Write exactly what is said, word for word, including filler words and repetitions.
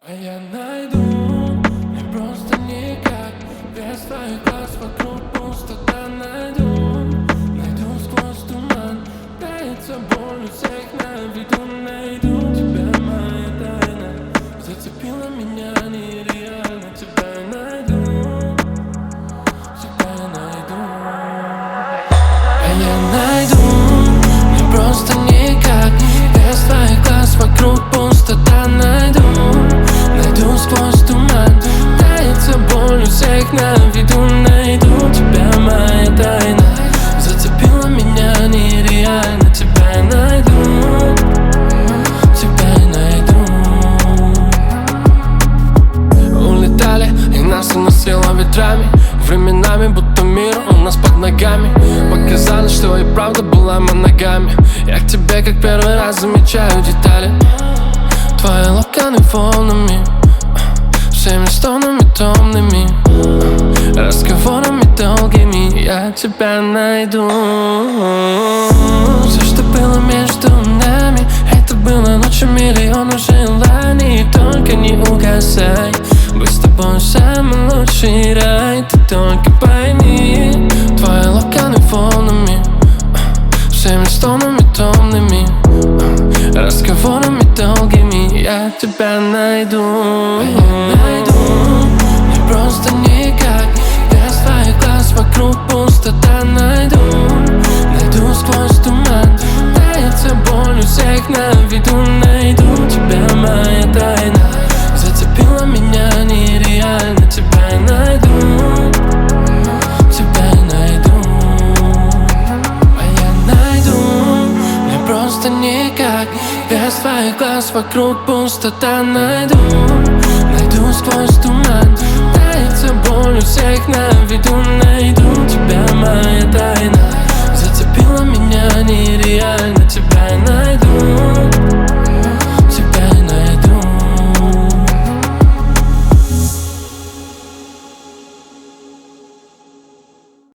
А я найду, мне просто никак. Без твоих глаз вокруг пустота. Найду, найду сквозь туман. Таится боль у всех на виду. Найду тебя, моя тайна. Зацепила меня нереально. Тебя найду, тебя найду. А я найду, мне просто никак. Без твоих глаз вокруг пустота. Найду, найду сквозь туман. Таится боль у всех на виду. Найду тебя, моя тайна. Зацепила меня нереально. Тебя найду, тебя найду. Улетали, и нас уносило ветрами. Временами, будто мир у нас под ногами. Показалось, что и правда была моногами. Я к тебе как первый раз замечаю детали. Твои локоны волнами, всеми стонами томными, разговорами долгими. Я тебя найду. Все, что было между нами, это было ночью миллионов желаний. Только не угасай, быть с тобой самый лучший рай. Ты только пойми, твои локоны волнами, всеми стонами томными, разговорами долгими. Я тебя найду. А я найду, мне просто никак. Без твоих глаз вокруг пустота. Найду, найду сквозь туман. Таится боль у всех на виду. Найду тебя, моя тайна. Зацепила меня нереально. Тебя найду, тебя найду. А я найду, мне просто никак. Без твоих глаз вокруг пустота. Найду, найду сквозь туман. Таится боль у всех на виду. Найду тебя, моя тайна. Зацепила меня нереально. Тебя